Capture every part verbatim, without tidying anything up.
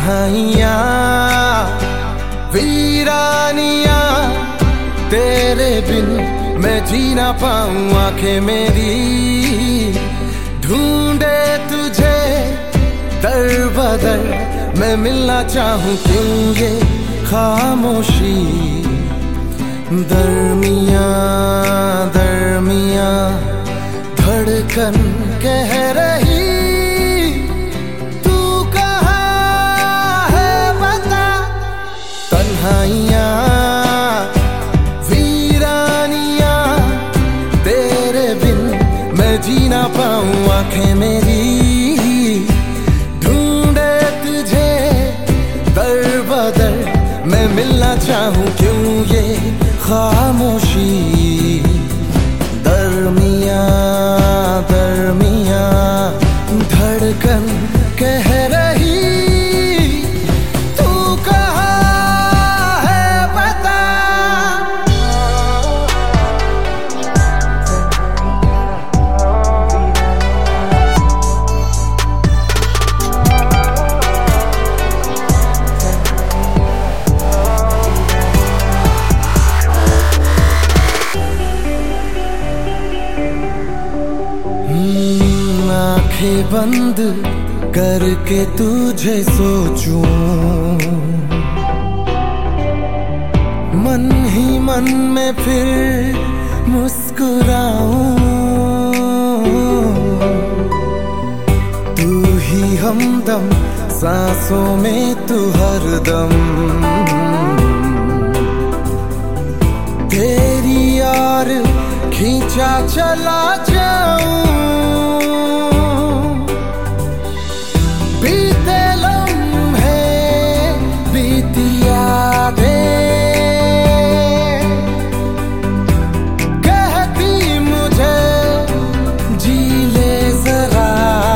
तन्हाइयाँ वीरानियाँ, तेरे बिन मैं जी ना पाऊँ। आंखें मेरी ढूंढे तुझे दर बदर, मैं मिलना चाहूँ। क्यों ये खामोशी दरमियाँ दरमियाँ, धड़कन कह रही तू कहाँ है बता। तन्हाइयाँ वीरानियाँ, तेरे बिन मैं जी ना पाऊँ। आंखें मेरी ढूंढे तुझे दर बदर, मैं मिलना चाहूँ। क्यों ये खामोशी दरमियाँ दरमियाँ, धड़कन कह रही तू कहाँ है बता। आंखें बंद करके तुझे सोचूं, मन ही मन में फिर मुस्कुराऊं। तू ही हमदम सांसों में, तू हरदम तेरी यार खींचा चला जाऊं। बीते लम्हे बीती यादें कहती मुझे जी ले जरा।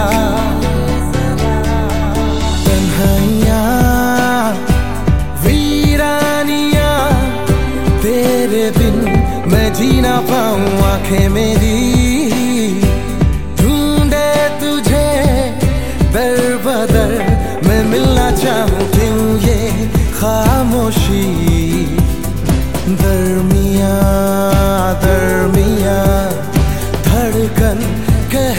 तन्हाइयाँ वीरानियाँ, तेरे बिन मैं जी ना पाऊँ। आंखें मेरी ढूंढे तुझे दर बदर, मैं मिलना चाहूँ। क्यों ये खामोशी दरमियाँ दरमियाँ, धड़कन कह